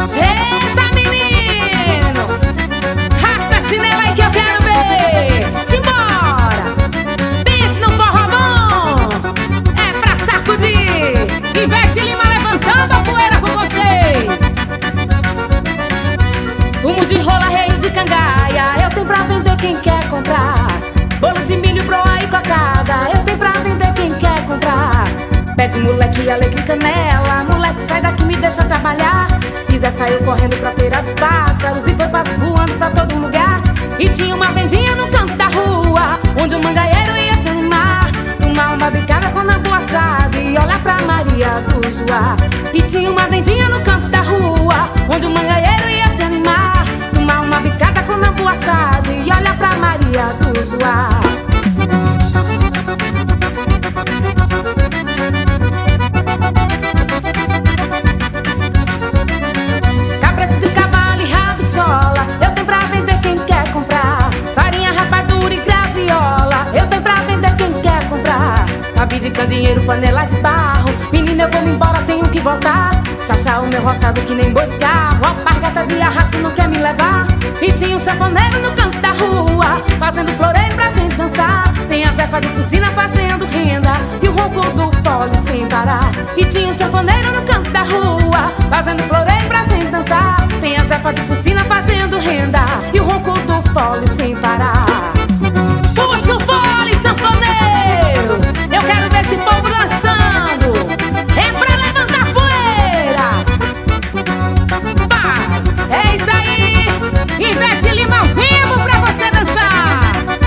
Eita, menino! Rasga a chinela aí que eu quero ver! Simbora! Pense no forró bom! É pra sacudir! Ivete Lima levantando a poeira com vocês! Fumo de rola, reio de cangaia, eu tenho pra vender quem quer comprar. Bolo de milho, broa e cocada, eu tenho pra vender quem quer comprar. Pede moleque, alegre canela, moleque sai daqui, me deixa trabalhar. Quiser saiu correndo pra feira dos pássaros e foi passo voando pra todo lugar. E tinha uma vendinha no canto da rua, onde o mangaeiro ia se animar. Tomar uma bicada com a boa assada e olhar pra Maria do Joá. E tinha uma vendinha no canto da rua, onde o mangaeiro ia se animar. Tomar uma bicada com a boa assada e olhar pra Maria do Joá. Cabresto de cavalo e rabichola, eu tenho pra vender quem quer comprar. Farinha, rapadura e graviola, eu tenho pra vender quem quer comprar. Cabide de candeeiro, panela de barro, menina eu vou me embora, tenho que voltar. Chachá o meu roçado que nem boi de carro, alpargata de arrasto não quer me levar. E tinha um sanfoneiro no canto da rua, fazendo floreio pra gente dançar. Tem a Zefa de Fucina fazendo renda e o ronco do fole sem parar. E tinha um sanfoneiro no canto da rua, fazendo floreio pra gente dançar. Tem a Zefa de Fucina fazendo renda e o ronco do fole sem parar. Puxa o fole, sanfoneiro, eu quero ver esse povo dançando. É pra levantar poeira. Vai, é isso aí, Ivete Lima ao vivo pra você dançar.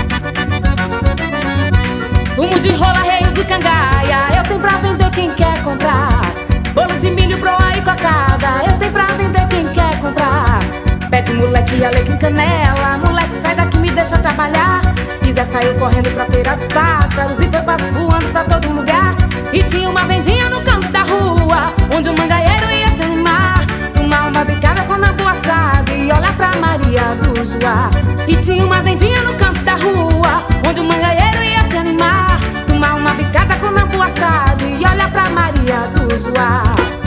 Fumo de rola, reio de cangaia, eu tenho pra vender quem quer comprar. Bolo de milho, broa e cocada, eu tenho pra vender quem quer comprar. Pede moleque, alegre canela, moleque sai daqui, me deixa trabalhar. Quiser saiu correndo pra feira dos pássaros e foi passo voando pra todo lugar. E tinha uma vendinha no canto da rua, onde o mangaeiro ia se animar. Tomar uma bicada com a boa assada e olhar pra Maria do Joá. E tinha uma vendinha no canto da rua, onde o mangaeiro ia se animar. Tomar uma bicada com a boa assada e olhar pra Maria do Joá.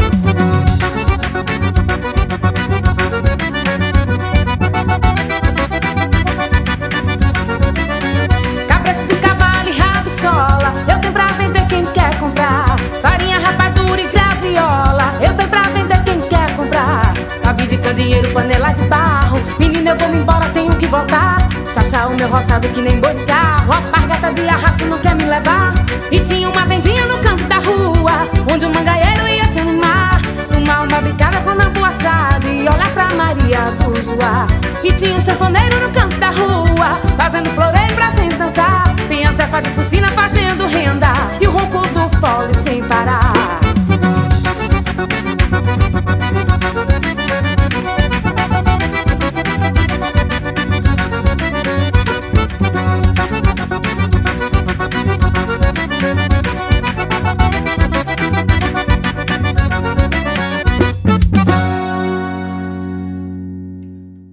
Cabresto de cavalo e rabichola, eu tenho pra vender quem quer comprar. Farinha, rapadura e graviola, eu tenho pra vender quem quer comprar. Cabide de candeeiro, panela de barro, menina eu vou me embora, tenho que voltar. Chachá o meu roçado que nem boi de carro, alpargata de arrasto não quer me levar. E tinha uma vendinha no canto da rua, onde o mangaeiro ia se animar. Tomar uma bicada com a boa assada e olhar pra Maria do Joá. E tinha um sanfoneiro no canto da rua, fazendo floreio pra gente dançar. Tem a Zefa de Fucina fazendo renda e o ronco do fole sem parar.